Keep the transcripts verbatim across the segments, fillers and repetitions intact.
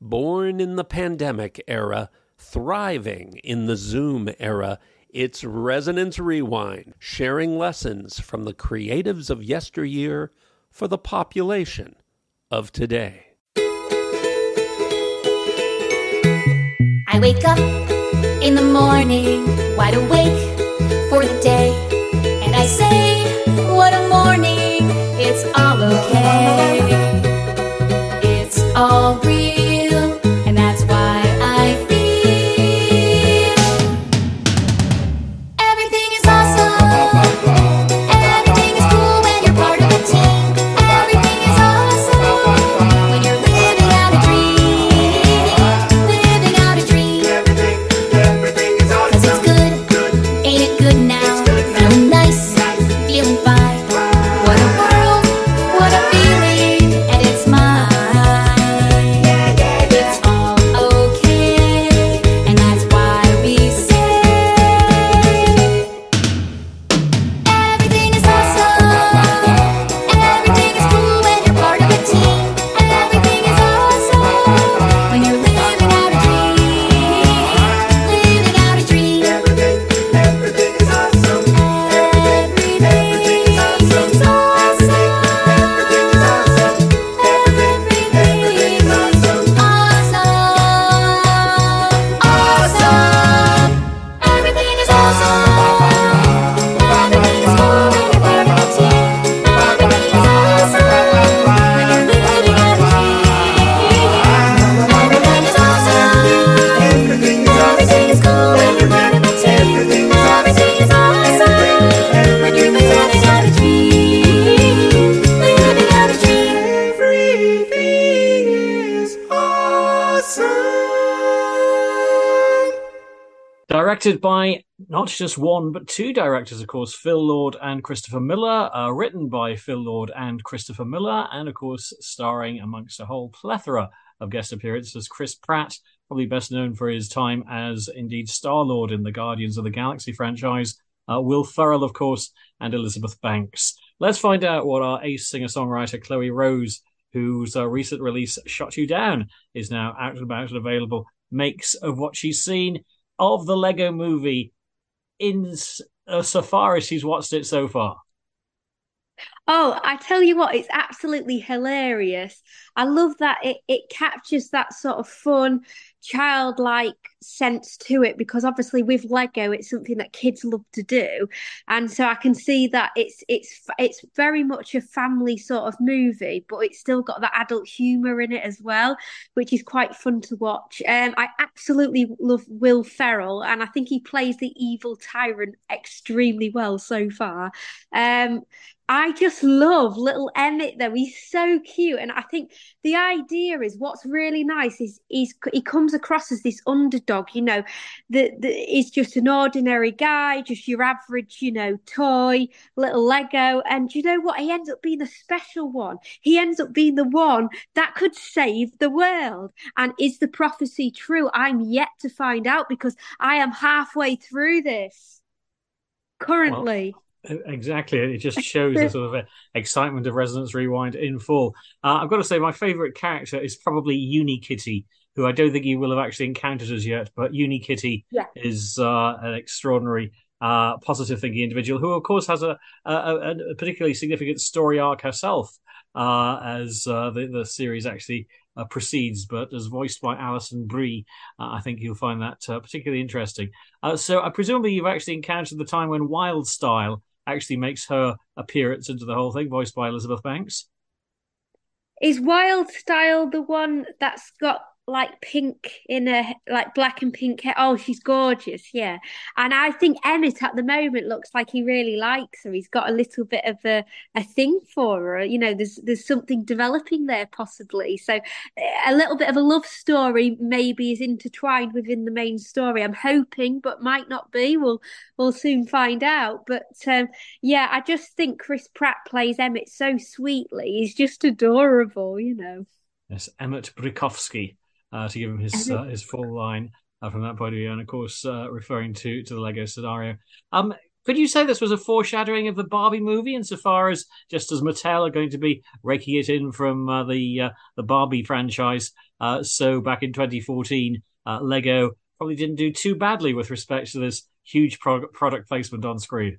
Born in the pandemic era, thriving in the Zoom era, it's Resonance Rewind, sharing lessons from the creatives of yesteryear for the population of today. I wake up in the morning, wide awake for the day, and I say, what a morning, it's all okay. It's all real, and that's why I feel everything is awesome. Everything is cool when you're part of a team. Everything is awesome when you're living out a dream. Living out a dream. Everything, everything is awesome. 'Cause it's good, good. Ain't it good now? Feeling nice, feeling fine. What a world, what a feeling, and it's mine. It's all okay, and that's why we say everything is awesome. Everything is cool when you're part of a team. Everything is awesome when you're living out a dream. Living out a dream. Everything, everything is awesome. Everything is awesome. Everything is awesome. Everything is awesome. Everything, everything is awesome. Awesome. Awesome. Everything is awesome. Everything is cool when you're part of a team. Everything is awesome when you're living out a dream. Everything is awesome. Everything is awesome. Everything is cool when you're part of a team. Everything is awesome when you're living out a dream. Living out a dream. Everything is awesome. Directed by not just one, but two directors, of course, Phil Lord and Christopher Miller. Uh, written by Phil Lord and Christopher Miller, and, of course, starring amongst a whole plethora of guest appearances. Chris Pratt, probably best known for his time as, indeed, Star-Lord in the Guardians of the Galaxy franchise. Uh, Will Ferrell, of course, and Elizabeth Banks. Let's find out what our ace singer-songwriter, Chloe Rose, whose uh, recent release, Shut You Down, is now out and about and available, makes of what she's seen of the Lego movie in s- uh, so far as she's watched it so far. Oh, I tell you what, it's absolutely hilarious. I love that it, it captures that sort of fun, childlike sense to it because obviously with Lego, it's something that kids love to do, and so I can see that it's it's it's very much a family sort of movie, but it's still got that adult humor in it as well, which is quite fun to watch. Um, I absolutely love Will Ferrell, and I think he plays the evil tyrant extremely well so far. Um, I just love little Emmett though. He's so cute. And I think the idea is what's really nice is he's he comes across as this underdog, you know, that that is just an ordinary guy, just your average, you know, toy, little Lego. And you know what? He ends up being a special one. He ends up being the one that could save the world. And is the prophecy true? I'm yet to find out because I am halfway through this currently. Exactly. It just shows the sort of uh, excitement of Resonance Rewind in full. Uh, I've got to say, my favourite character is probably Unikitty, who I don't think you will have actually encountered as yet, but Unikitty Yeah. is uh, an extraordinary, uh, positive thinking individual who, of course, has a, a, a particularly significant story arc herself uh, as uh, the, the series actually uh, proceeds, but as voiced by Alison Brie, uh, I think you'll find that uh, particularly interesting. Uh, so uh, presumably you've actually encountered the time when Wild Style actually makes her appearance into the whole thing, voiced by Elizabeth Banks. Is Wild Style the one that's got like pink in her, like black and pink hair? Oh, she's gorgeous, yeah. And I think Emmett at the moment looks like he really likes her. He's got a little bit of a, a thing for her. You know, there's there's something developing there possibly. So a little bit of a love story maybe is intertwined within the main story. I'm hoping, but might not be. We'll we'll soon find out. But um, yeah, I just think Chris Pratt plays Emmett so sweetly. He's just adorable, you know. Yes, Emmett Brikovsky, uh, to give him his uh, his full line uh, from that point of view, and of course uh, referring to to the Lego scenario. Um, Could you say this was a foreshadowing of the Barbie movie, insofar as just as Mattel are going to be raking it in from uh, the uh, the Barbie franchise, uh, so back in twenty fourteen, uh, Lego probably didn't do too badly with respect to this huge pro- product placement on screen.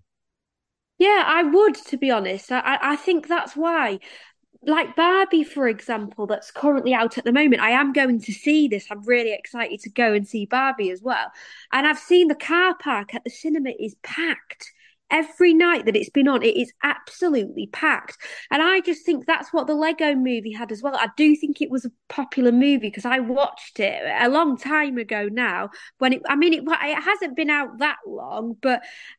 Yeah, I would, to be honest. I, I I think that's why. Like Barbie, for example, that's currently out at the moment. I am going to see this. I'm really excited to go and see Barbie as well. And I've seen the car park at the cinema is packed. Every night that it's been on, it is absolutely packed. And I just think that's what the Lego movie had as well. I do think it was a popular movie because I watched it a long time ago now. When it, I mean, it, it hasn't been out that long, but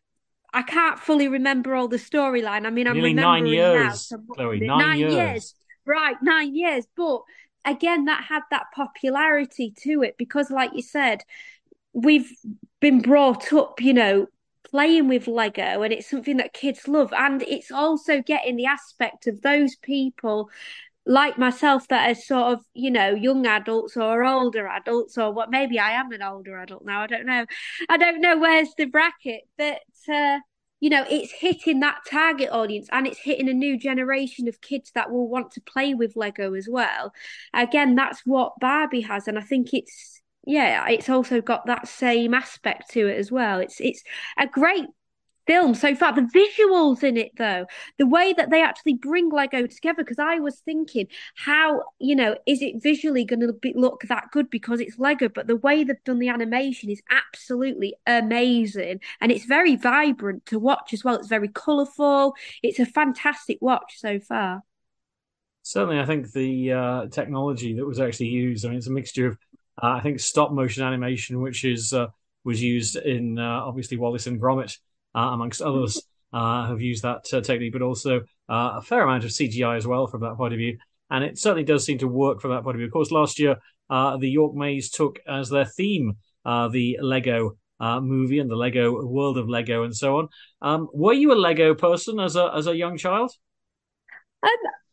I can't fully remember all the storyline. I mean, I'm Nearly nine remembering now years, from Chloe, watching it. nine Nine years, years. right? Nine years. But again, that had that popularity to it because, like you said, we've been brought up, you know, playing with Lego, and it's something that kids love. And it's also getting the aspect of those people like myself that are sort of, you know, young adults or older adults, or what, maybe I am an older adult now. I don't know. I don't know where's the bracket, but uh, you know, it's hitting that target audience and it's hitting a new generation of kids that will want to play with Lego as well. Again, that's what Barbie has, and I think it's yeah, it's also got that same aspect to it as well. It's it's a great film so far. The visuals in it, though, the way that they actually bring Lego together, because I was thinking, how, you know, is it visually going to look that good because it's Lego? But the way they've done the animation is absolutely amazing. And it's very vibrant to watch as well. It's very colourful. It's a fantastic watch so far. Certainly, I think the uh, technology that was actually used, I mean, it's a mixture of, uh, I think, stop motion animation, which is uh, was used in uh, obviously Wallace and Gromit, uh, amongst others, uh, have used that uh, technique, but also uh, a fair amount of C G I as well from that point of view. And it certainly does seem to work from that point of view. Of course, last year, uh, the York Maze took as their theme uh, the Lego uh, movie and the Lego world of Lego and so on. Um, were you a Lego person as a as a young child? Um,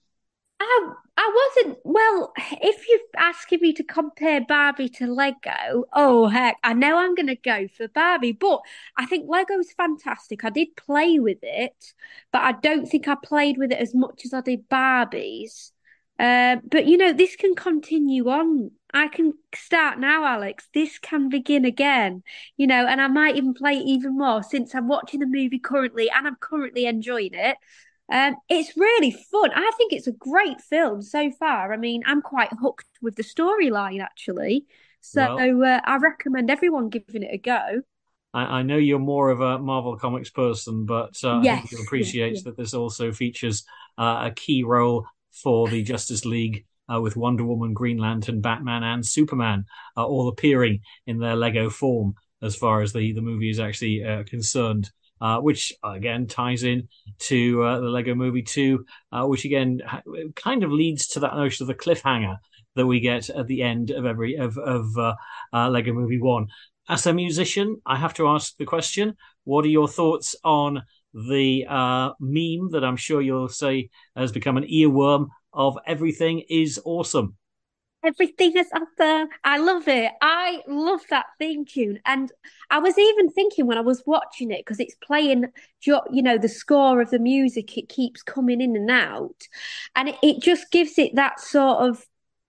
I I wasn't well. If you're asking me to compare Barbie to Lego, oh heck, I know I'm going to go for Barbie. But I think Lego's fantastic. I did play with it, but I don't think I played with it as much as I did Barbie's. Uh, but you know, this can continue on. I can start now, Alex. This can begin again. You know, and I might even play it even more since I'm watching the movie currently, and I'm currently enjoying it. Um, it's really fun. I think it's a great film so far. I mean, I'm quite hooked with the storyline actually. So Well, uh, I recommend everyone giving it a go. I, I know you're more of a Marvel Comics person, but uh, I think you'll Yes, yes, appreciate yes. that this also features uh, a key role for the Justice League uh, with Wonder Woman, Green Lantern, Batman, and Superman uh, all appearing in their Lego form as far as the, the movie is actually uh, concerned. Uh, which again ties in to uh, the Lego Movie two, uh, which again ha- kind of leads to that notion of the cliffhanger that we get at the end of every of of uh, uh, Lego Movie one. As a musician, I have to ask the question: what are your thoughts on the uh, meme that I'm sure you'll say has become an earworm of "Everything is awesome"? Everything is awesome. I love it. I love that theme tune. And I was even thinking when I was watching it, because it's playing, jo- you know, the score of the music, it keeps coming in and out. And it, it just gives it that sort of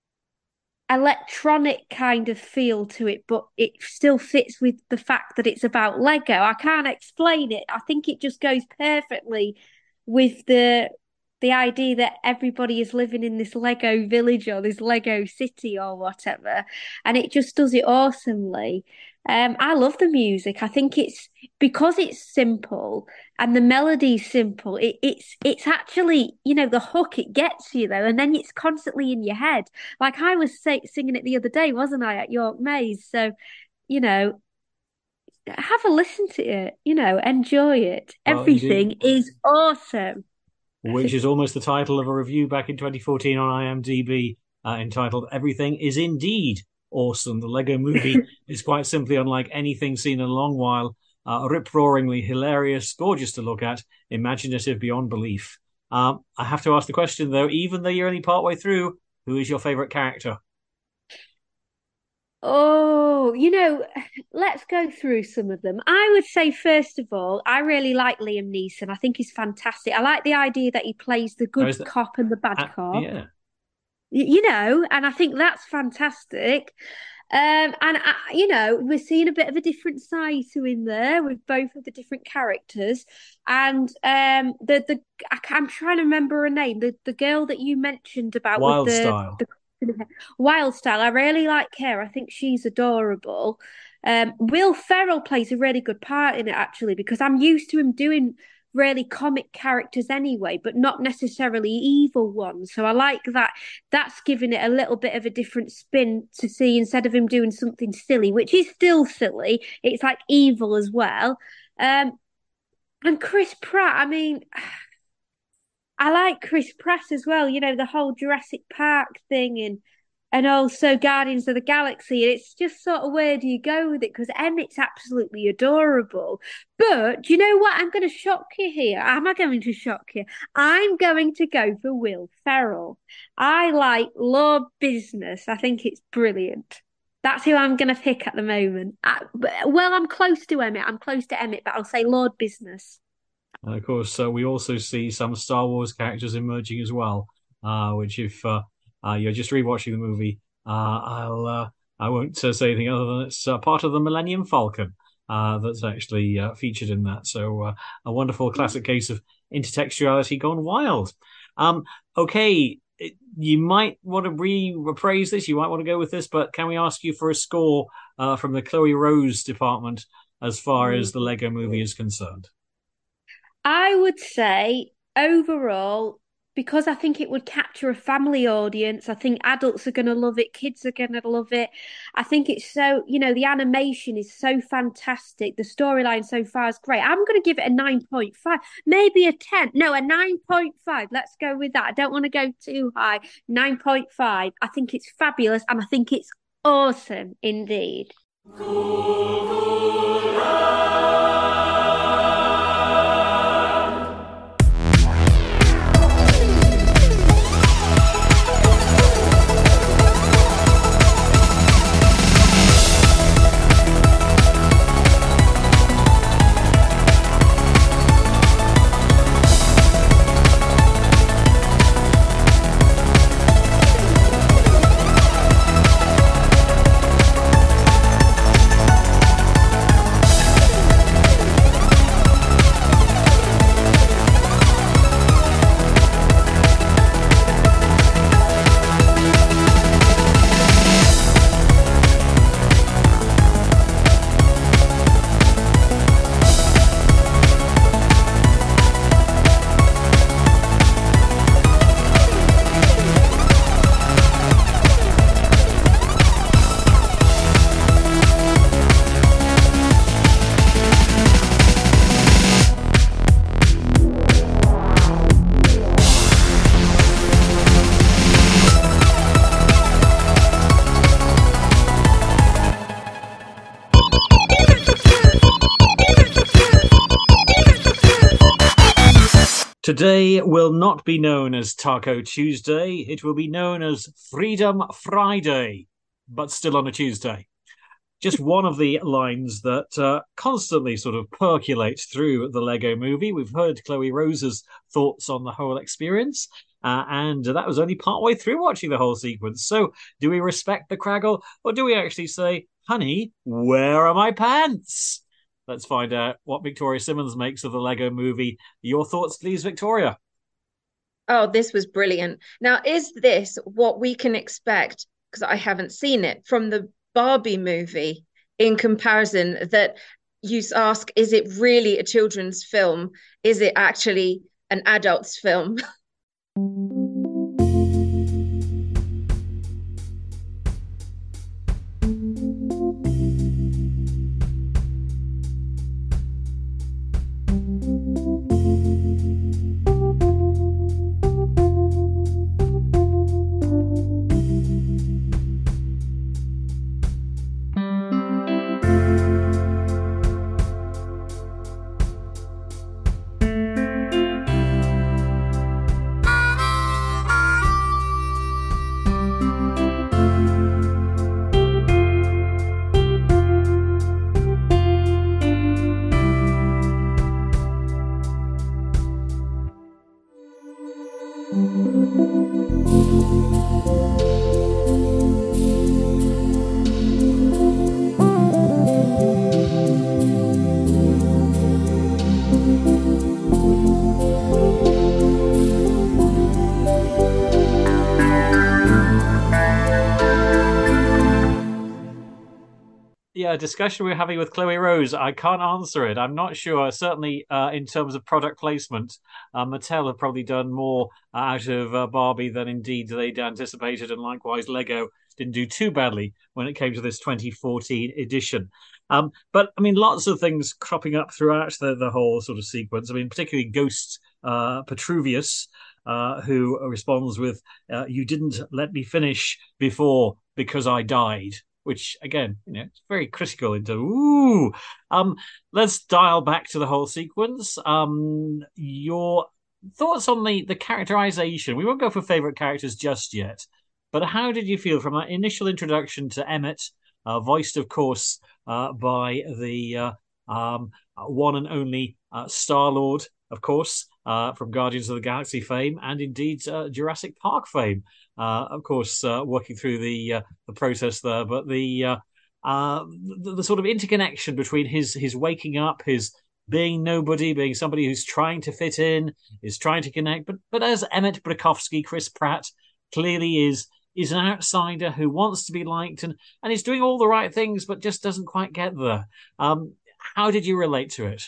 electronic kind of feel to it, but it still fits with the fact that it's about Lego. I can't explain it. I think it just goes perfectly with the the idea that everybody is living in this Lego village or this Lego city or whatever, and it just does it awesomely. Um, I love the music. I think it's because it's simple and the melody's simple. It, it's it's actually, you know, the hook it gets you though, and then it's constantly in your head. Like I was say, singing it the other day, wasn't I, at York Maze? So, you know, have a listen to it, you know, enjoy it. Well, indeed, Everything is awesome. which is almost the title of a review back in twenty fourteen on IMDb, uh, entitled "Everything is Indeed Awesome." The Lego Movie is quite simply unlike anything seen in a long while. Uh, rip-roaringly hilarious, gorgeous to look at, imaginative beyond belief. Um, I have to ask the question though, even though you're only partway through, who is your favorite character? Oh, Oh, you know, let's go through some of them. I would say, first of all, I really like Liam Neeson. I think he's fantastic. I like the idea that he plays the Oh, good is that- cop and the bad Uh, cop. yeah. Y- You know, and I think that's fantastic. Um, and I, you know, we're seeing a bit of a different side to him there with both of the different characters. And um, the the I, am trying to remember her name. The the girl that you mentioned about with Wild the Style. the Wild Style. I really like her. I think she's adorable. Um, Will Ferrell plays a really good part in it actually because I'm used to him doing really comic characters anyway, but not necessarily evil ones. So I like that. That's giving it a little bit of a different spin to see instead of him doing something silly, which is still silly. It's like evil as well. Um, and Chris Pratt. I mean. I like Chris Pratt as well, you know, the whole Jurassic Park thing and and also Guardians of the Galaxy. And it's just sort of where do you go with it? Because Emmett's absolutely adorable. But do you know what? I'm going to shock you here. Am I going to shock you? I'm going to go for Will Ferrell. I like Lord Business. I think it's brilliant. That's who I'm going to pick at the moment. I, well, I'm close to Emmett. I'm close to Emmett, but I'll say Lord Business. And of course, uh, we also see some Star Wars characters emerging as well. Uh, which, if uh, uh, you're just rewatching the movie, uh, I'll uh, I won't uh, say anything other than it's uh, part of the Millennium Falcon uh, that's actually uh, featured in that. So uh, a wonderful classic case of intertextuality gone wild. Um, okay, it- you might want to re-appraise this. You might want to go with this, but can we ask you for a score uh, from the Chloe Rose department as far as the Lego Movie is concerned? I would say overall, because I think it would capture a family audience, I think adults are going to love it, kids are going to love it. I think it's so, you know, the animation is so fantastic. The storyline so far is great. I'm going to give it a nine point five, maybe a ten. No, a nine point five. Let's go with that. I don't want to go too high. nine point five. I think it's fabulous and I think it's awesome indeed. Today will not be known as Taco Tuesday. It will be known as Freedom Friday, but still on a Tuesday. Just one of the lines that uh, constantly sort of percolates through the Lego Movie. We've heard Chloe Rose's thoughts on the whole experience, uh, and that was only partway through watching the whole sequence. So, do we respect the Craggle, or do we actually say, honey, where are my pants? Let's find out what Victoria Simmons makes of the Lego Movie. Your thoughts, please, Victoria. Oh, this was brilliant. Now, is this what we can expect? Because I haven't seen it from the Barbie movie in comparison, that you ask, is it really a children's film? Is it actually an adult's film? Yeah, discussion we're having with Chloe Rose. I can't answer it. I'm not sure. Certainly, uh, in terms of product placement, uh, Mattel have probably done more uh, out of uh, Barbie than indeed they'd anticipated, and likewise, Lego didn't do too badly when it came to this twenty fourteen edition. Um, but I mean, lots of things cropping up throughout the, the whole sort of sequence. I mean, particularly Ghost uh, Petruvius, uh, who responds with, uh, "You didn't let me finish before because I died." Which again, you know, it's very critical into ooh. Um, let's dial back to the whole sequence. Um, your thoughts on the the characterization. We won't go for favorite characters just yet, but how did you feel from that initial introduction to Emmett, uh, voiced, of course, uh, by the uh, um, one and only uh, Star Lord, of course, uh, from Guardians of the Galaxy fame, and indeed uh, Jurassic Park fame. Uh, of course, uh, working through the uh, the process there, but the, uh, uh, the the sort of interconnection between his his waking up, his being nobody, being somebody who's trying to fit in, is trying to connect, but but as Emmett Brukovsky, Chris Pratt clearly is is an outsider who wants to be liked and and is doing all the right things, but just doesn't quite get there. Um, how did you relate to it?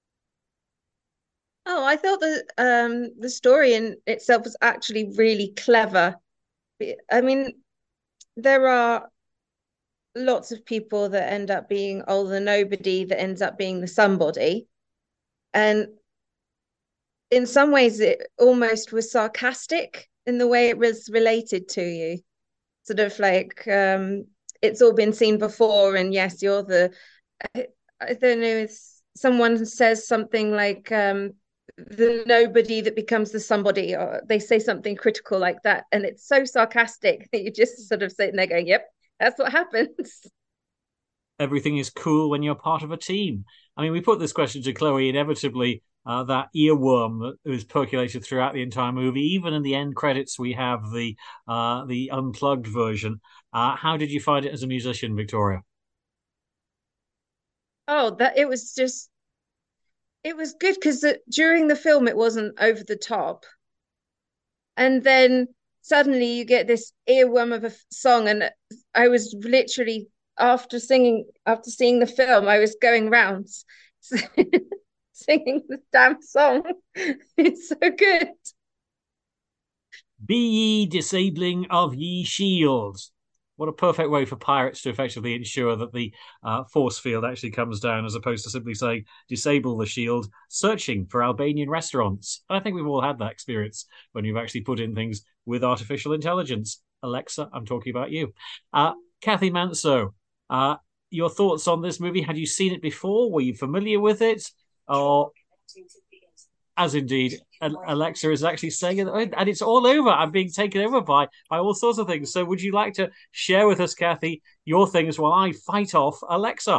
Oh, I thought the um the story in itself was actually really clever. I mean, there are lots of people that end up being oh the nobody that ends up being the somebody, and in some ways it almost was sarcastic in the way it was related to you. Sort of like um it's all been seen before, and yes, you're the I, I don't know if someone says something like um the nobody that becomes the somebody, or they say something critical like that, and it's so sarcastic that you just sort of sitting there going, yep, that's what happens. Everything is cool when you're part of a team. I mean, we put this question to Chloe inevitably. Uh, that earworm that was percolated throughout the entire movie. Even in the end credits, we have the uh, the unplugged version. Uh, how did you find it as a musician, Victoria? Oh, that it was just it was good because during the film it wasn't over the top, and then suddenly you get this earworm of a song, and I was literally after singing after seeing the film, I was going rounds singing the damn song. It's so good. Be ye disabling of ye shields. What a perfect way for pirates to effectively ensure that the uh, force field actually comes down, as opposed to simply saying disable the shield, searching for Albanian restaurants. And I think we've all had that experience when you've actually put in things with artificial intelligence. Alexa, I'm talking about you. Uh, Kathy Manso, uh, your thoughts on this movie? Had you seen it before? Were you familiar with it? Or as indeed Alexa is actually saying it, and it's all over. I'm being taken over by by all sorts of things. So, would you like to share with us, Kathy, your things while I fight off Alexa?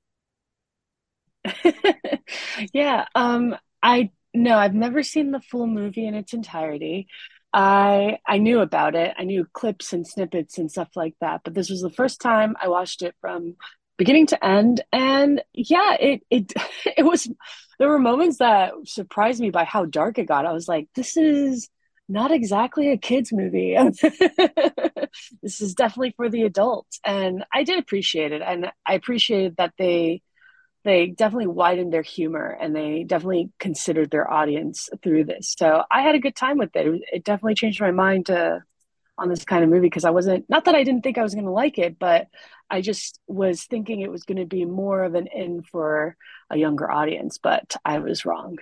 Yeah, um, I no, I've never seen the full movie in its entirety. I I knew about it. I knew clips and snippets and stuff like that, but this was the first time I watched it from beginning to end. And yeah, it it it was there were moments that surprised me by how dark it got. I was like, this is not exactly a kids movie. This is definitely for the adults. And I did appreciate it. And I appreciated that they they definitely widened their humor and they definitely considered their audience through this. So I had a good time with it. It definitely changed my mind to on this kind of movie because I wasn't, not that I didn't think I was going to like it, but I just was thinking it was going to be more of an in for a younger audience, but I was wrong.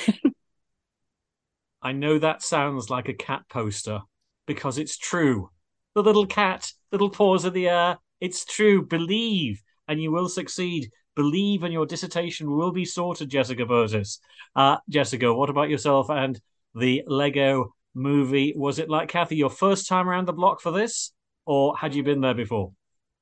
I know that sounds like a cat poster because it's true. The little cat, little paws in the air. It's true. Believe and you will succeed. Believe and your dissertation will be sorted, Jessica Burtis. Uh, Jessica, what about yourself and the Lego movie? Was it like Kathy, your first time around the block for this, or had you been there before?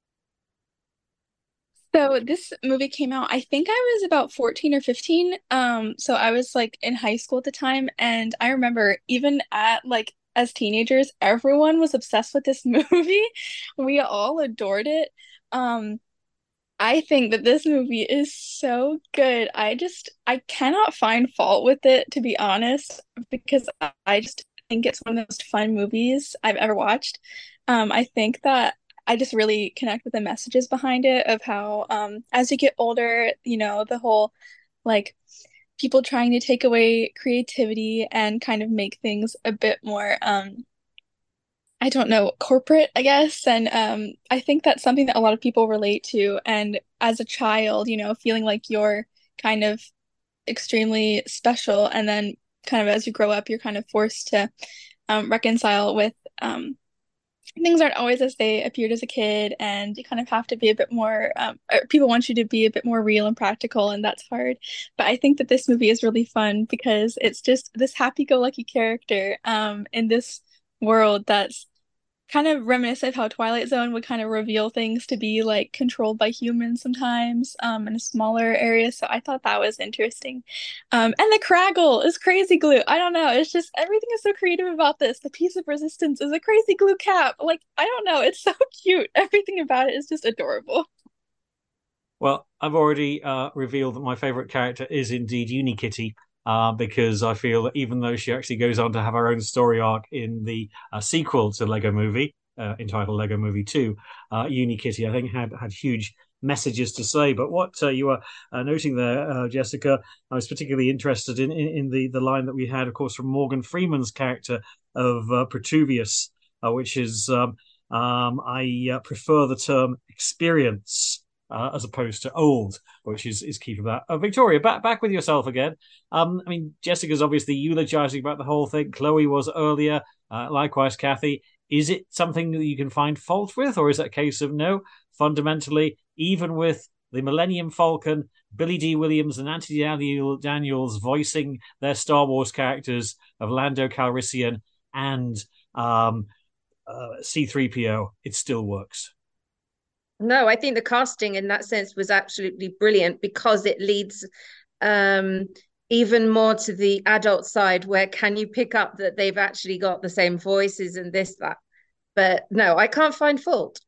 So this movie came out, I think I was about fourteen or fifteen. Um, so I was like in high school at the time, and I remember even at like as teenagers, everyone was obsessed with this movie. We all adored it. Um, I think that this movie is so good. I just I cannot find fault with it, to be honest, because I just think it's one of the most fun movies I've ever watched. Um, I think that I just really connect with the messages behind it of how um as you get older, you know, the whole like people trying to take away creativity and kind of make things a bit more um I don't know, corporate, I guess. And um I think that's something that a lot of people relate to. And as a child, you know, feeling like you're kind of extremely special, and then kind of as you grow up, you're kind of forced to um reconcile with um things aren't always as they appeared as a kid, and you kind of have to be a bit more um or people want you to be a bit more real and practical, and that's hard. But I think that this movie is really fun because it's just this happy-go-lucky character um in this world that's kind of reminiscent of how Twilight Zone would kind of reveal things to be like controlled by humans sometimes um in a smaller area. So I thought that was interesting. Um and the Craggle is crazy glue. I don't know. It's just everything is so creative about this. The piece of resistance is a crazy glue cap. Like, I don't know. It's so cute. Everything about it is just adorable. Well, I've already uh, revealed that my favorite character is indeed Unikitty. Uh, because I feel that even though she actually goes on to have her own story arc in the uh, sequel to Lego Movie, uh, entitled Lego Movie two, uh, Unikitty, I think, had, had huge messages to say. But what uh, you were uh, noting there, uh, Jessica, I was particularly interested in, in, in the, the line that we had, of course, from Morgan Freeman's character of uh, Protuvius, uh, which is, um, um, I uh, prefer the term experience. Uh, as opposed to old, which is, is key for that. Uh, Victoria, back back with yourself again. Um, I mean, Jessica's obviously eulogizing about the whole thing. Chloe was earlier. Uh, likewise, Kathy. Is it something that you can find fault with, or is that a case of no? Fundamentally, even with the Millennium Falcon, Billy D. Williams and Anthony Daniel, Daniels voicing their Star Wars characters of Lando Calrissian and um, uh, C three P O, it still works. No, I think the casting in that sense was absolutely brilliant because it leads um, even more to the adult side where can you pick up that they've actually got the same voices and this, that. But no, I can't find fault.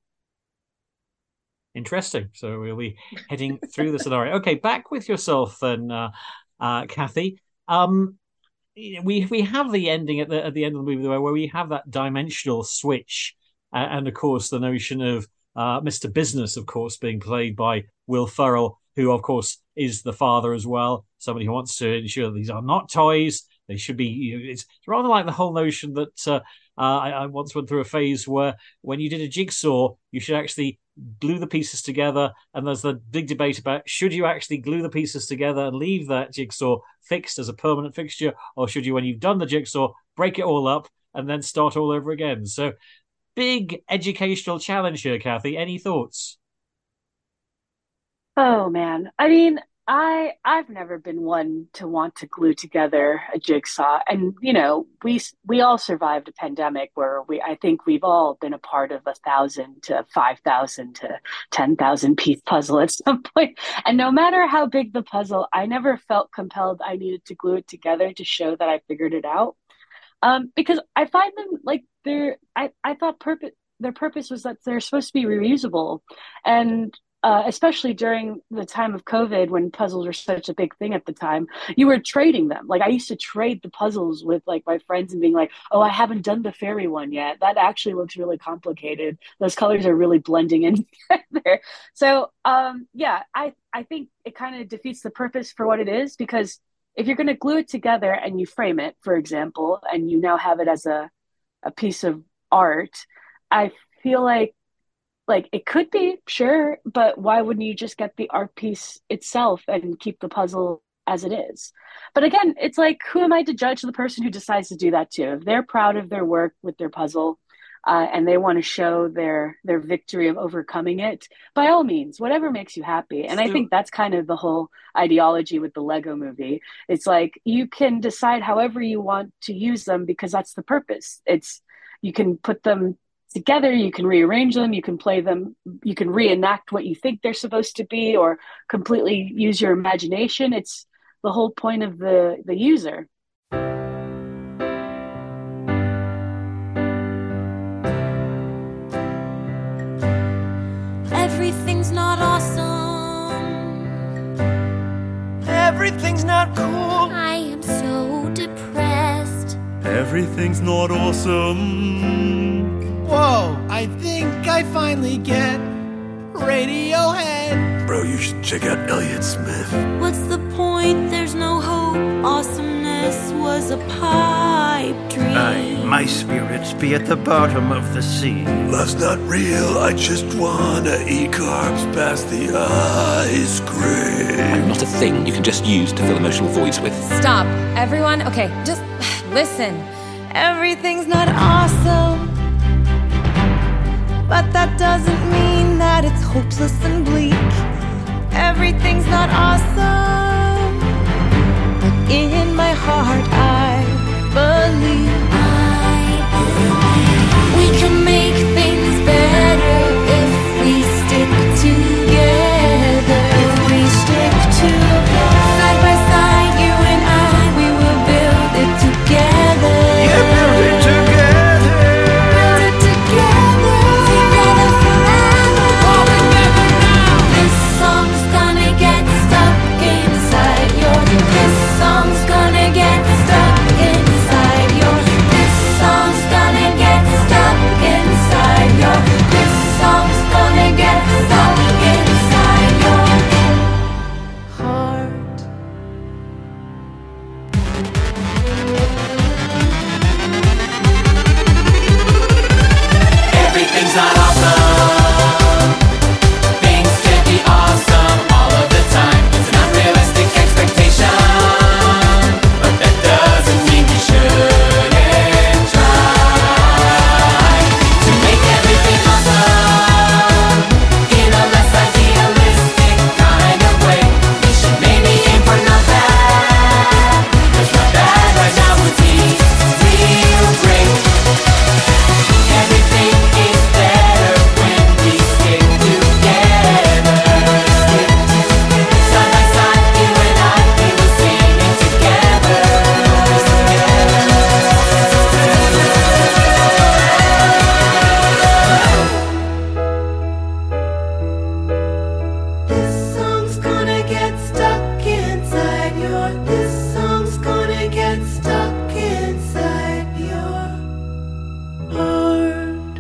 Interesting. So we'll be heading through the scenario. Okay, back with yourself then, uh, uh, Kathy. Um, we we have the ending at the at the end of the movie where we have that dimensional switch, uh, and of course the notion of Uh, Mister Business, of course, being played by Will Ferrell, who, of course, is the father as well. Somebody who wants to ensure these are not toys. They should be. You know, it's rather like the whole notion that uh, uh, I, I once went through a phase where when you did a jigsaw, you should actually glue the pieces together. And there's the big debate about should you actually glue the pieces together and leave that jigsaw fixed as a permanent fixture, or should you, when you've done the jigsaw, break it all up and then start all over again? So, big educational challenge here, Kathy. Any thoughts? Oh man. I mean, I I've never been one to want to glue together a jigsaw. And you know, we we all survived a pandemic where we I think we've all been a part of a thousand to five thousand to ten thousand piece puzzle at some point. And no matter how big the puzzle, I never felt compelled I needed to glue it together to show that I figured it out. Um, because I find them like they're I, I thought purpose their purpose was that they're supposed to be reusable. And uh, especially during the time of COVID when puzzles were such a big thing at the time, you were trading them. Like I used to trade the puzzles with like my friends and being like, oh, I haven't done the fairy one yet. That actually looks really complicated. Those colors are really blending in there. So um, yeah, I, I think it kind of defeats the purpose for what it is, because if you're going to glue it together and you frame it, for example, and you now have it as a, a piece of art, I feel like like it could be, sure, but why wouldn't you just get the art piece itself and keep the puzzle as it is? But again, it's like, who am I to judge the person who decides to do that too? If they're proud of their work with their puzzle, uh, and they want to show their their victory of overcoming it, by all means, whatever makes you happy. And I think that's kind of the whole ideology with the Lego movie. It's like you can decide however you want to use them because that's the purpose. It's you can put them together, you can rearrange them, you can play them, you can reenact what you think they're supposed to be, or completely use your imagination. It's the whole point of the the user. Everything's not awesome. Everything's not cool. I am so depressed. Everything's not awesome. Whoa, I think I finally get Radiohead. Bro, you should check out Elliott Smith. What's the point? There's no hope. Awesomeness was a pipe dream. Aye, my spirits be at the bottom of the sea. Love's not real, I just wanna eat carbs past the ice cream. I'm not a thing you can just use to fill emotional voids with. Stop. Everyone, okay, just listen. Everything's not awesome, but that doesn't mean that it's hopeless and bleak. Everything's not awesome, but in my heart I believe. I believe we can make things better if we stick together. If we stick together, side by side, you and I, we will build it together. Yeah, build it together. Build it together. Together forever. All together now. This song's gonna get stuck inside your. This song's gonna get stuck inside your. This song's gonna get stuck inside your. This song's gonna get stuck inside your heart. Everything's not awesome. Things can't be awesome all of the time. It's an unrealistic expectation, but that doesn't mean you shouldn't try to make everything awesome in a less idealistic kind of way. We should maybe aim for not bad, 'cause not bad right now would be real great. Everything is better when we stick together. Side by side, you and I, we will sing it together. This song's gonna get stuck inside your. This song's gonna get stuck inside your heart.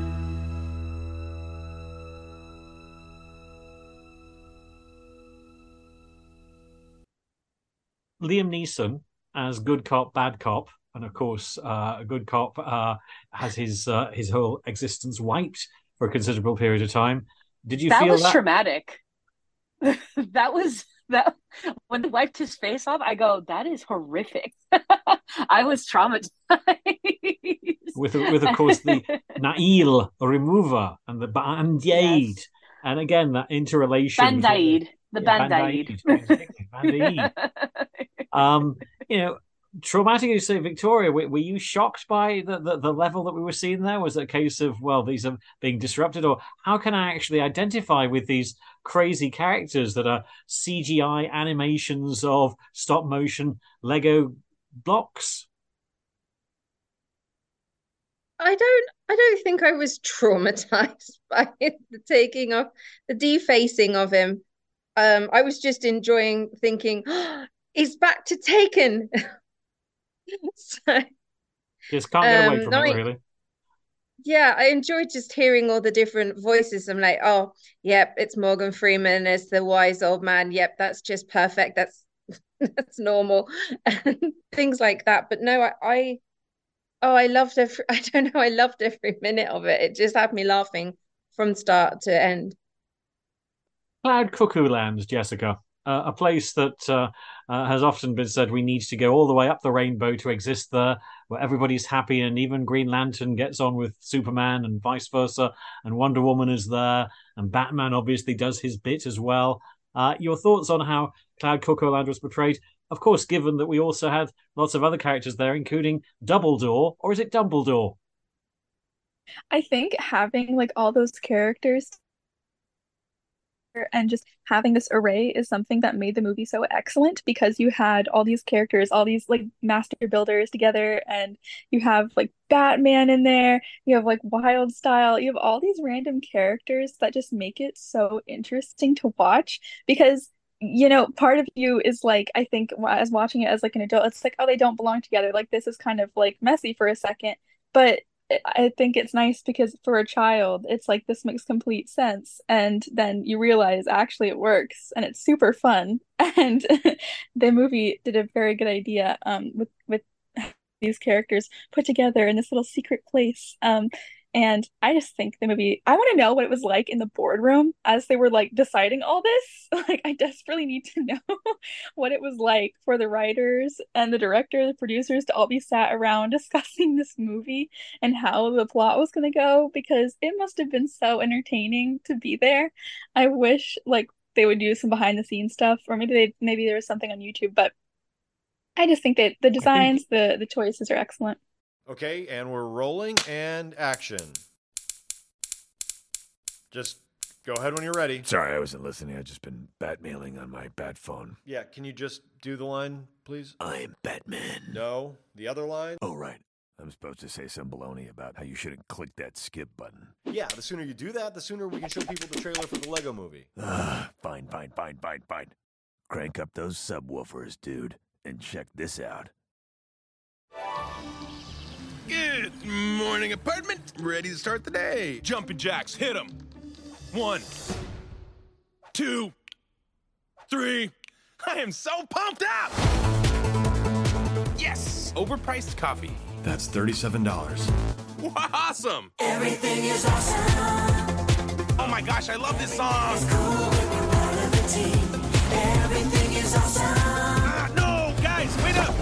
Liam Neeson as good cop, bad cop, and of course, uh, a good cop uh, has his uh, his whole existence wiped for a considerable period of time. Did you That feel was that? traumatic. That was that when they wiped his face off, I go, that is horrific. I was traumatized. with with of course the Nail remover and the Band-Aid, Yes. and again that interrelation. Band-Aid. The Yeah, Band-Aid. Band-Aid. Band-Aid. Um, you know, traumatic. You say, Victoria, were, were you shocked by the, the the level that we were seeing there? Was it a case of, well, these are being disrupted, or how can I actually identify with these crazy characters that are C G I animations of stop motion Lego blocks? I don't I don't think I was traumatized by the taking off the defacing of him. Um, I was just enjoying thinking, oh, he's back to Taken. So Just can't get away um from no, it, I- really. yeah, I enjoyed just hearing all the different voices. I'm like, oh, yep, it's Morgan Freeman as the wise old man. Yep, that's just perfect. That's that's normal and things like that. But no, I, I oh, I loved every, I don't know, I loved every minute of it. It just had me laughing from start to end. Cloud Cuckoo Land, Jessica, uh, a place that uh, uh, has often been said we need to go all the way up the rainbow to exist there, where everybody's happy and even Green Lantern gets on with Superman and vice versa, and Wonder Woman is there, and Batman obviously does his bit as well. Uh, your thoughts on how Cloud Cuckoo Land was portrayed? Of course, given that we also had lots of other characters there, including Dumbledore, or is it Dumbledore? I think having like all those characters and just having this array is something that made the movie so excellent because you had all these characters, all these like master builders together, and you have like Batman in there, you have like Wild Style, you have all these random characters that just make it so interesting to watch because you know, part of you is like, I think as watching it as like an adult, it's like, oh, they don't belong together. Like this is kind of like messy for a second. But I think it's nice because for a child, it's like this makes complete sense. And then you realize actually it works and it's super fun. And the movie did a very good idea um, with, with these characters put together in this little secret place. Um, and I just think the movie, I want to know what it was like in the boardroom as they were like deciding all this. Like, I desperately need to know what it was like for the writers and the director, the producers to all be sat around discussing this movie and how the plot was going to go, because it must have been so entertaining to be there. I wish like they would do some behind the scenes stuff, or maybe they maybe there was something on YouTube, but I just think that the designs, the the choices are excellent. Okay, and we're rolling and action. Just go ahead when you're ready. Sorry, I wasn't listening. I've just been bat-mailing on my bat phone. Yeah, can you just do the line, please? I'm Batman. No, the other line? Oh, right. I'm supposed to say some baloney about how you shouldn't click that skip button. Yeah, the sooner you do that, the sooner we can show people the trailer for the Lego movie. Ah, fine, fine, fine, fine, fine. Crank up those subwoofers, dude, and check this out. Good morning, apartment. Ready to start the day. Jumping jacks, hit them. One, two, three. I am so pumped up. Yes, overpriced coffee. That's thirty-seven dollars. Awesome. Everything is awesome. Oh my gosh, I love this song. It's cool when we're part of a team. Everything is awesome. Ah, no, guys, wait up.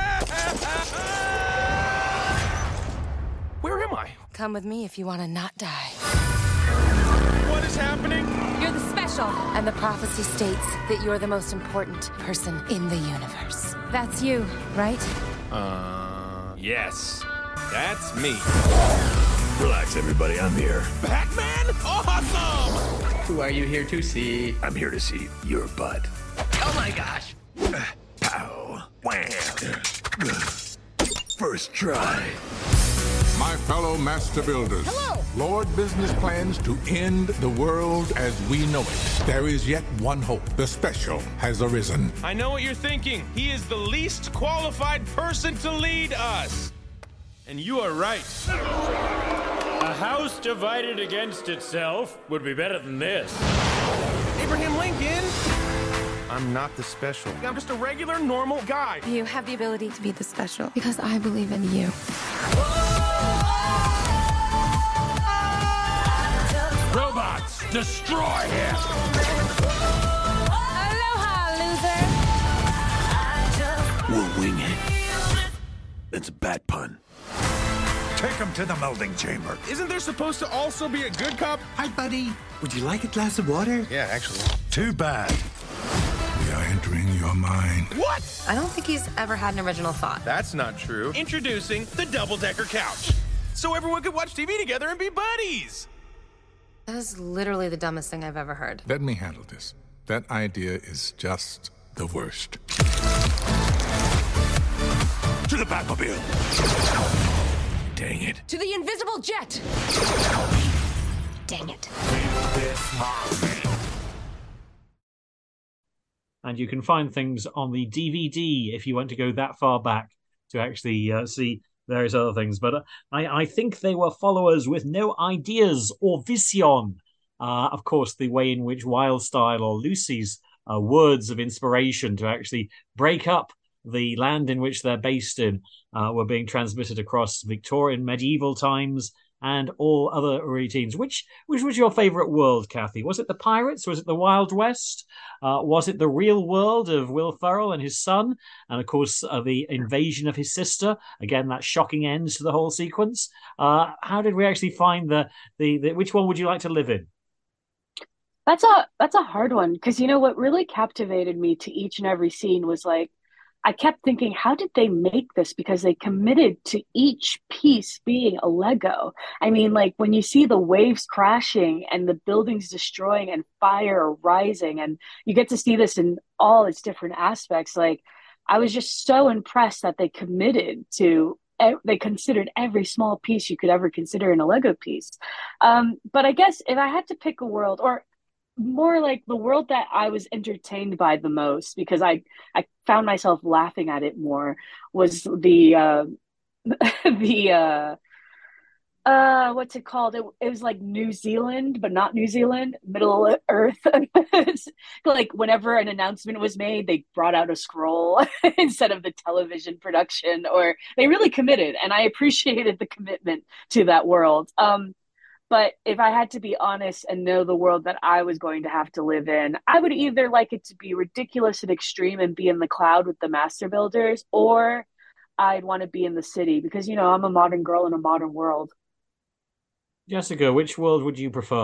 Where am I? Come with me if you want to not die. What is happening? You're the special. And the prophecy states that you're the most important person in the universe. That's you, right? Uh, yes. That's me. Relax, everybody. I'm here. Batman? Awesome! Who are you here to see? I'm here to see your butt. Oh my gosh! Pow. Wham. First try. My fellow master builders. Hello. Lord Business plans to end the world as we know it. There is yet one hope. The special has arisen. I know what you're thinking. He is the least qualified person to lead us. And you are right. A house divided against itself would be better than this. Abraham Lincoln! I'm not the special. I'm just a regular, normal guy. You have the ability to be the special because I believe in you. Robots, destroy him! Aloha, loser! We'll wing it. It's a bat pun. Take him to the melding chamber. Isn't there supposed to also be a good cop? Hi, buddy. Would you like a glass of water? Yeah, actually. Too bad. We are entering your mind. What? I don't think he's ever had an original thought. That's not true. Introducing the double-decker couch. So everyone could watch T V together and be buddies. That is literally the dumbest thing I've ever heard. Let me handle this. That idea is just the worst. To the Batmobile. Dang it. To the invisible jet! Dang it. And you can find things on the D V D if you want to go that far back to actually uh, see various other things. But uh, I, I think they were followers with no ideas or vision. Uh, of course, the way in which Wildstyle or Lucy's uh, words of inspiration to actually break up the land in which they're based in uh, were being transmitted across Victorian medieval times and all other routines. Which which was your favourite world, Kathy? Was it the Pirates? Was it the Wild West? Uh, was it the real world of Will Ferrell and his son? And, of course, uh, the invasion of his sister? Again, that shocking end to the whole sequence. Uh, how did we actually find the, the, the... Which one would you like to live in? That's a that's a hard one, because, you know, what really captivated me to each and every scene was, like, I kept thinking, how did they make this? Because they committed to each piece being a Lego. I mean, like when you see the waves crashing and the buildings destroying and fire rising, and you get to see this in all its different aspects. Like, I was just so impressed that they committed to, they considered every small piece you could ever consider in a Lego piece. Um, but I guess if I had to pick a world, or more like the world that I was entertained by the most, because I I found myself laughing at it more, was the uh, the uh, uh what's it called? It, it was like New Zealand, but not New Zealand, Middle Earth. It's like whenever an announcement was made, they brought out a scroll instead of the television production, or they really committed, and I appreciated the commitment to that world. Um, but if I had to be honest and know the world that I was going to have to live in, I would either like it to be ridiculous and extreme and be in the cloud with the master builders, or I'd want to be in the city because, you know, I'm a modern girl in a modern world. Jessica, which world would you prefer?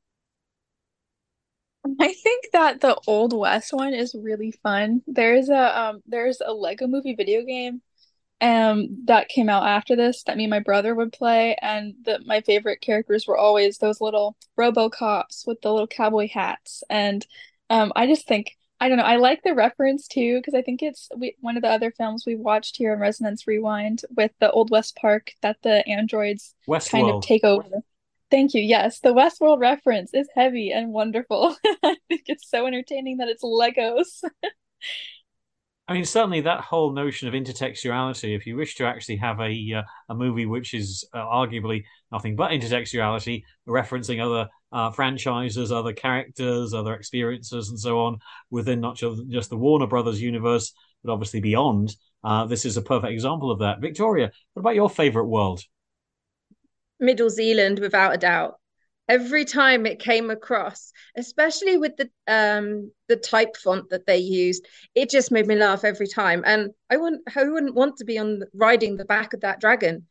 I think that the Old West one is really fun. There's a um there's a Lego Movie video game um that came out after this that me and my brother would play, and the my favorite characters were always those little RoboCops with the little cowboy hats. And um I just think I don't know, I like the reference too because I think it's we, one of the other films we watched here in Resonance Rewind with the Old West Park that the androids kind of Westworld. take over. Thank you. Yes, the Westworld reference is heavy and wonderful. I think it's so entertaining that it's Legos. I mean, certainly that whole notion of intertextuality, if you wish to actually have a uh, a movie which is uh, arguably nothing but intertextuality, referencing other uh, franchises, other characters, other experiences, and so on, within not just, just the Warner Brothers universe, but obviously beyond, uh, this is a perfect example of that. Victoria, what about your favorite world? Middle Zealand, without a doubt. Every time it came across, especially with the um the type font that they used, it just made me laugh every time. And I wouldn't I wouldn't want to be on riding the back of that dragon.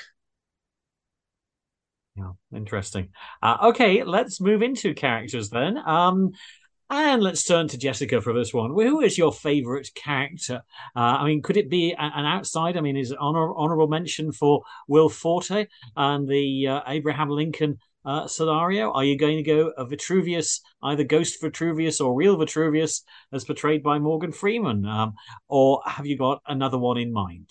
Yeah, interesting. Uh, okay, let's move into characters then. Um, and let's turn to Jessica for this one. Who is your favorite character? Uh, I mean, could it be a- an outside? I mean, is it honor honorable mention for Will Forte and the uh, Abraham Lincoln uh, scenario? Are you going to go a Vitruvius, either Ghost Vitruvius or Real Vitruvius, as portrayed by Morgan Freeman? Um, or have you got another one in mind?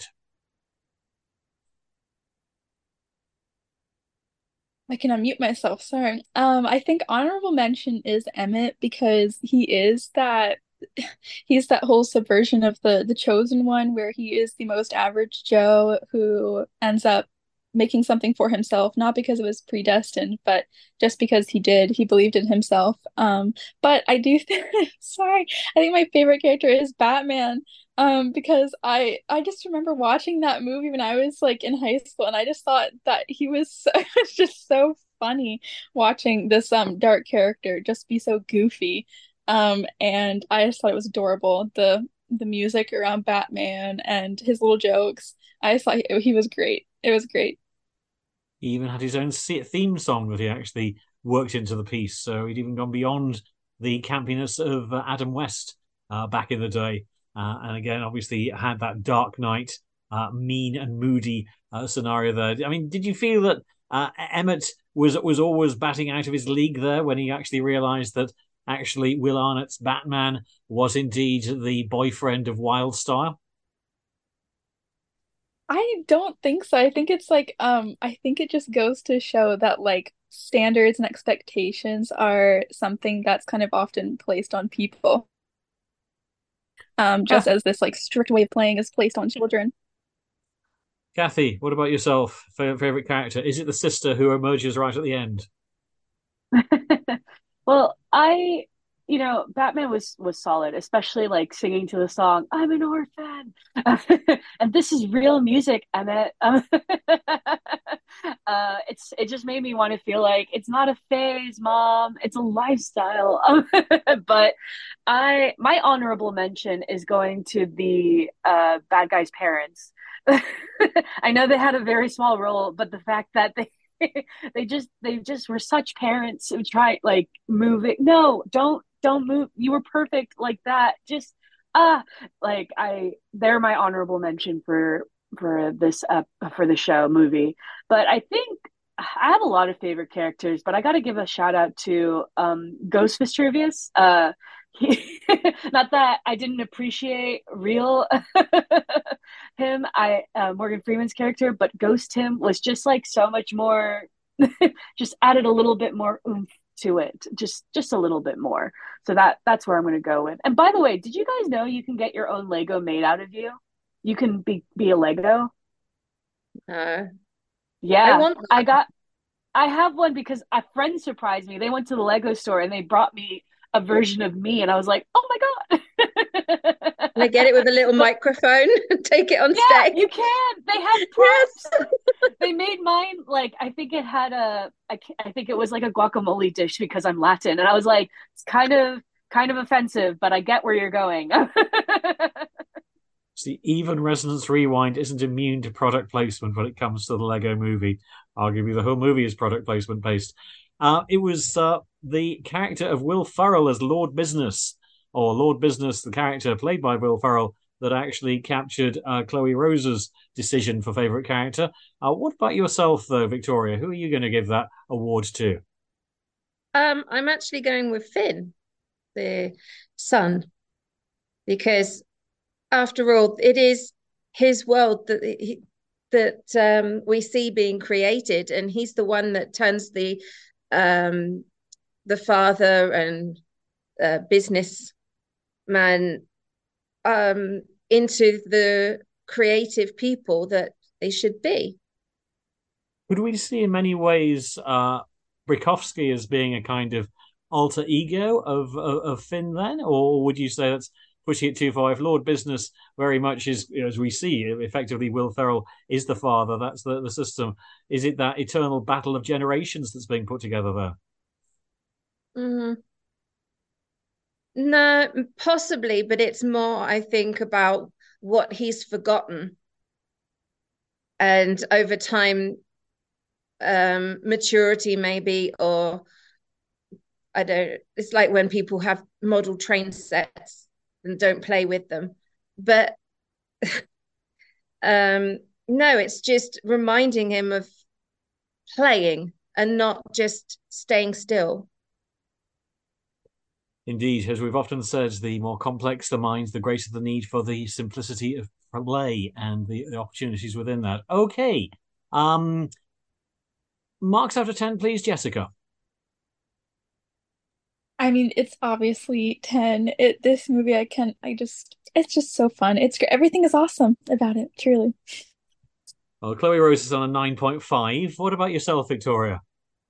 I can unmute myself, sorry. Um, I think honorable mention is Emmett because he is that he's that whole subversion of the the chosen one where he is the most average Joe who ends up making something for himself, not because it was predestined, but just because he did, he believed in himself. Um, but I do think, sorry, I think my favorite character is Batman. Um, because I I just remember watching that movie when I was like in high school, and I just thought that he was so, it was just so funny watching this um dark character just be so goofy. Um, and I just thought it was adorable. The the music around Batman and his little jokes. I just thought he, he was great. It was great. He even had his own theme song that he actually worked into the piece. So he'd even gone beyond the campiness of uh, Adam West uh, back in the day. Uh, and again, obviously, had that Dark Knight, uh, mean and moody uh, scenario there. I mean, did you feel that uh, Emmett was was always batting out of his league there when he actually realised that actually Will Arnett's Batman was indeed the boyfriend of Wildstyle? I don't think so. I think it's like um I think it just goes to show that like standards and expectations are something that's kind of often placed on people. Um just as this like strict way of playing is placed on children. Kathy, what about yourself? Favorite, favorite character? Is it the sister who emerges right at the end? Well, I, you know, Batman was was solid, especially like singing to the song "I'm an orphan," and this is real music. Emmett. Um, uh, it's it just made me want to feel like it's not a phase, Mom. It's a lifestyle. But I, my honorable mention is going to the uh, bad guy's parents. I know they had a very small role, but the fact that they they just they just were such parents who tried like move it. No, don't don't move. You were perfect like that. Just ah, like I they're my honorable mention for for this uh for the show movie. But I think I have a lot of favorite characters, but I got to give a shout out to um Ghost Vitruvius. Uh, he, not that I didn't appreciate real him, I uh, Morgan Freeman's character, but Ghost him was just like so much more, just added a little bit more oomph to it, just just a little bit more. So that that's where I'm going to go with. And by the way, did you guys know you can get your own Lego made out of you? You can be be a Lego. Uh, Yeah, I want I got I have one because a friend surprised me. They went to the Lego store and they brought me a version of me, and I was like, "Oh my God!" Can I get it with a little microphone and take it on Yeah, stage? you can. They have props. They made mine like I think it had a I, ca- I think it was like a guacamole dish because I'm Latin, and I was like, it's kind of kind of offensive, but I get where you're going. See, even Resonance Rewind isn't immune to product placement when it comes to the Lego movie. Arguably, the whole movie is product placement based. Uh, it was uh, the character of Will Ferrell as Lord Business, or Lord Business, the character played by Will Ferrell, that actually captured uh, Chloe Rose's decision for favourite character. Uh, what about yourself, though, Victoria? Who are you going to give that award to? Um, I'm actually going with Finn, the son, because after all, it is his world that he, that um, we see being created, and he's the one that turns the um, the father and uh, businessman um, into the creative people that they should be. Could we see in many ways uh, Brikowski as being a kind of alter ego of, of, of Finn then? Or would you say that's pushing it too far? If Lord Business very much is, you know, as we see, effectively Will Ferrell is the father, that's the, the system. Is it that eternal battle of generations that's being put together there? Mm. No, possibly, but it's more, I think, about what he's forgotten. And over time, um, maturity maybe, or I don't, it's like when people have model train sets and don't play with them. But um, no, it's just reminding him of playing and not just staying still. Indeed, as we've often said, the more complex the mind, the greater the need for the simplicity of play and the, the opportunities within that. Okay. Um, marks out of ten, please, Jessica. I mean, it's obviously ten. It this movie I can I just it's just so fun. It's great. Everything is awesome about it, truly. Well, Chloe Rose is on a nine point five. What about yourself, Victoria?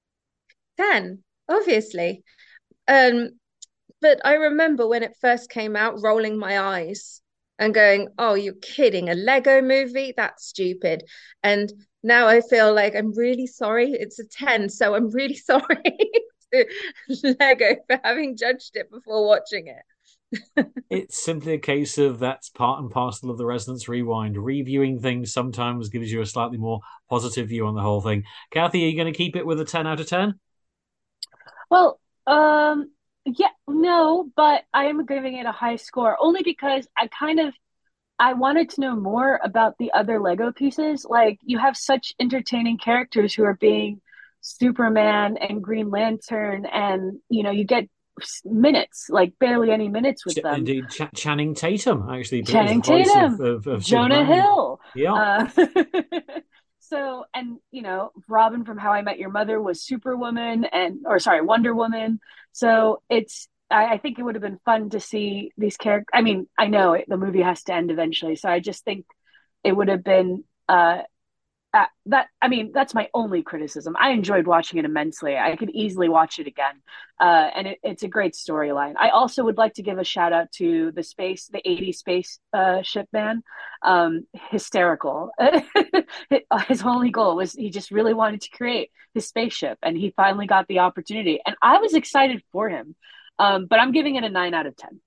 ten, obviously. Um, but I remember when it first came out, rolling my eyes and going, "Oh, you're kidding, a Lego movie? That's stupid." And now I feel like I'm really sorry. It's a ten, so I'm really sorry to Lego for having judged it before watching it. It's simply a case of that's part and parcel of the Resonance Rewind. Reviewing things sometimes gives you a slightly more positive view on the whole thing. Kathy, are you going to keep it with a ten out of ten? Well, um, yeah, no, but I am giving it a high score only because I kind of I wanted to know more about the other Lego pieces. Like you have such entertaining characters who are being Superman and Green Lantern, and you know you get minutes, like barely any minutes with Ch- them. Indeed, Ch- Channing Tatum actually plays Channing the voice Tatum, of, of, of Jonah Superman. Hill. Yeah. Uh, so, and you know, Robin from How I Met Your Mother was Superwoman, and or sorry, Wonder Woman. So it's I, I think it would have been fun to see these characters. I mean, I know it, the movie has to end eventually, so I just think it would have been uh, uh, that. I mean, that's my only criticism. I enjoyed watching it immensely. I could easily watch it again, uh, and it, it's a great storyline. I also would like to give a shout out to the space, the eighties space uh, ship man. Um, hysterical. His only goal was he just really wanted to create his spaceship, and he finally got the opportunity. And I was excited for him. Um, but I'm giving it a nine out of ten.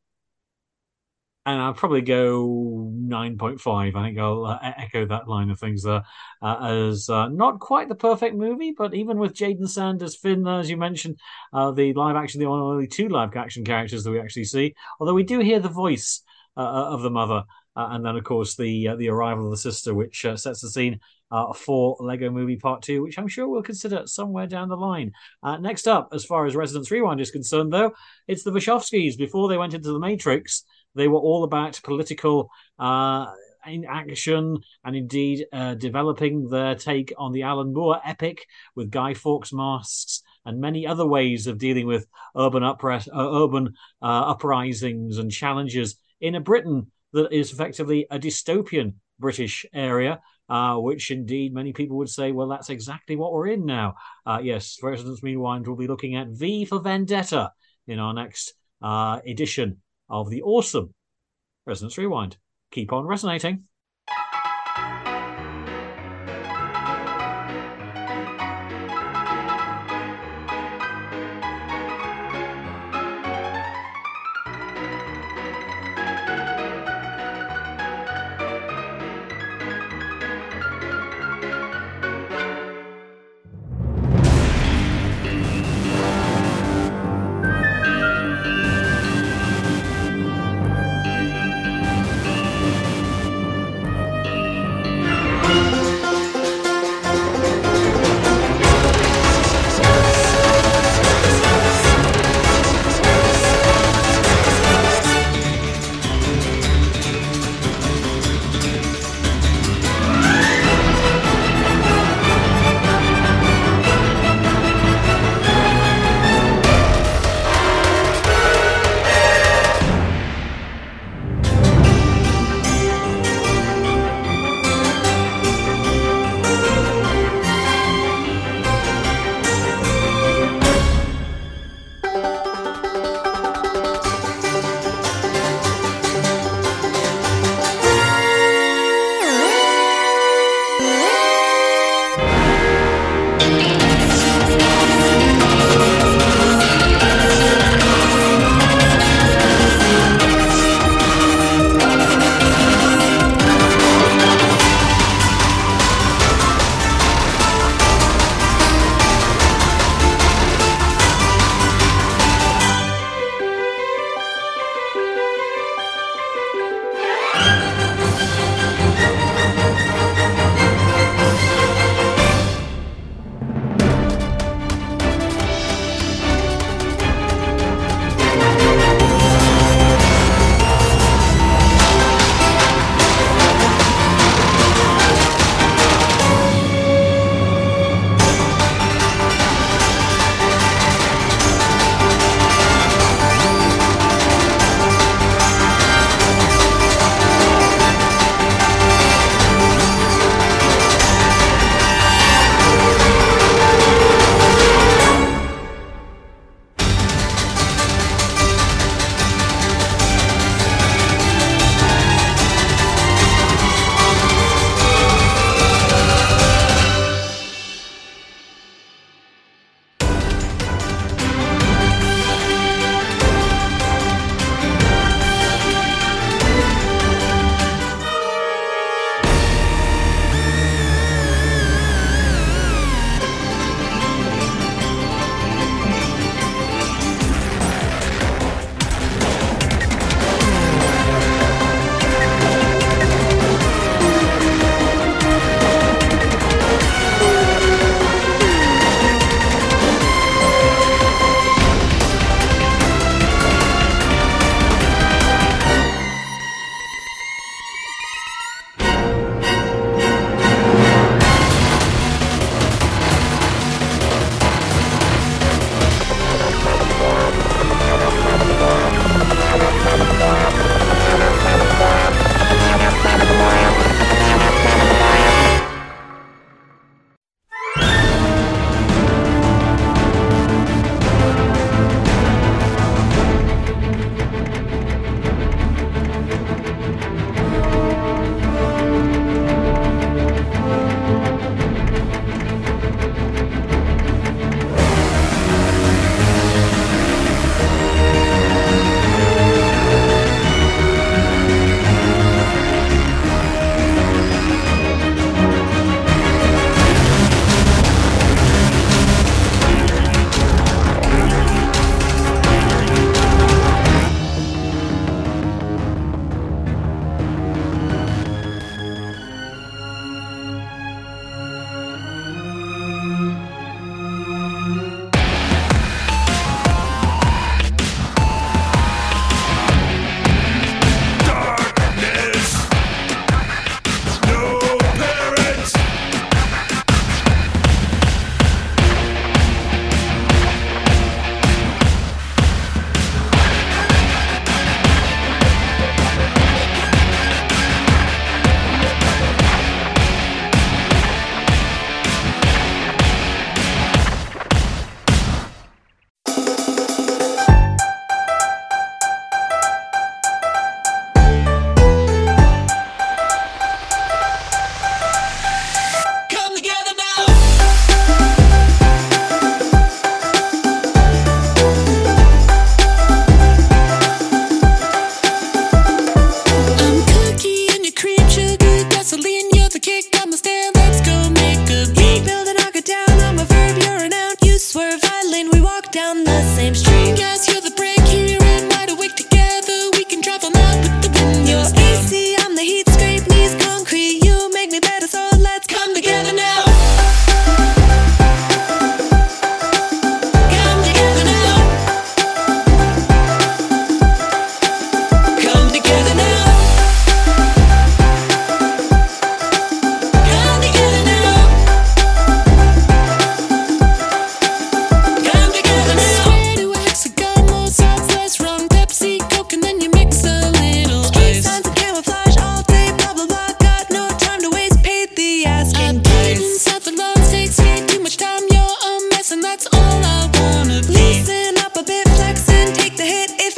And I'll probably go nine point five. I think I'll uh, echo that line of things there uh, as uh, not quite the perfect movie, but even with Jaden Sanders, Finn, as you mentioned, uh, the live action, the only two live action characters that we actually see, although we do hear the voice uh, of the mother. Uh, and then, of course, the uh, the arrival of the sister, which uh, sets the scene uh, for Lego Movie Part two, which I'm sure we'll consider somewhere down the line. Uh, next up, as far as Resonance Rewind is concerned, though, it's the Wachowskis. Before they went into the Matrix, they were all about political uh, in action and indeed uh, developing their take on the Alan Moore epic with Guy Fawkes masks and many other ways of dealing with urban, upre- uh, urban uh, uprisings and challenges in a Britain that is effectively a dystopian British area. uh, which indeed many people would say, well, that's exactly what we're in now. Uh, yes, Resonance Rewind will be looking at V for Vendetta in our next uh, edition of the awesome Resonance Rewind. Keep on resonating.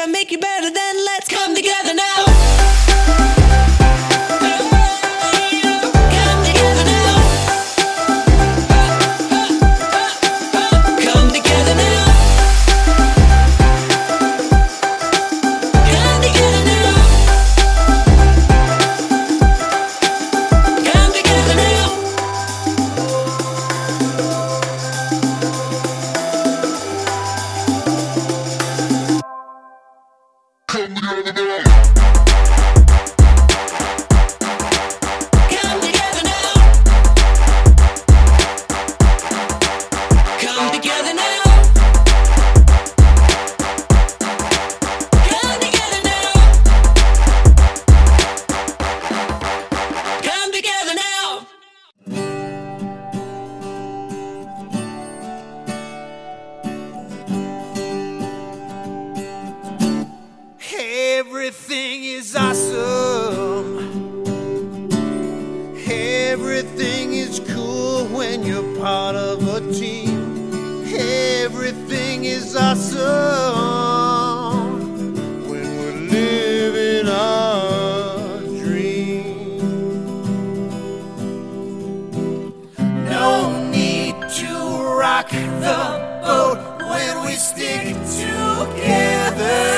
I make you better, then let's come together now. Come together now. Come together now. Come together now. Come together now. Come together now. Come together now. Come together now. Come together now. Come together now. Everything is awesome. Everything is cool when you're part of a team. Everything is awesome when we're living our dream. No need to rock the boat when we stick together.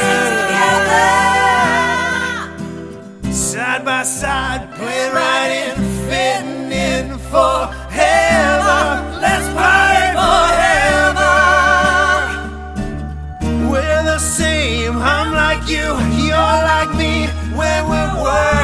Side by side, play right in, fitting in forever. Let's party forever. We're the same. I'm like you, you're like me. When we're working